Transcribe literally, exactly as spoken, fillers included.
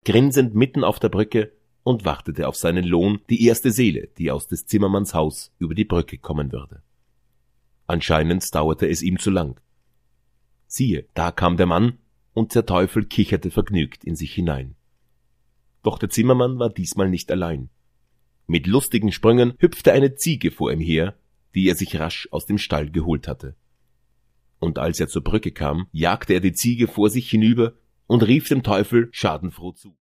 grinsend mitten auf der Brücke und wartete auf seinen Lohn, die erste Seele, die aus des Zimmermanns Haus über die Brücke kommen würde. Anscheinend dauerte es ihm zu lang. Siehe, da kam der Mann, und der Teufel kicherte vergnügt in sich hinein. Doch der Zimmermann war diesmal nicht allein. Mit lustigen Sprüngen hüpfte eine Ziege vor ihm her, die er sich rasch aus dem Stall geholt hatte. Und als er zur Brücke kam, jagte er die Ziege vor sich hinüber und rief dem Teufel schadenfroh zu.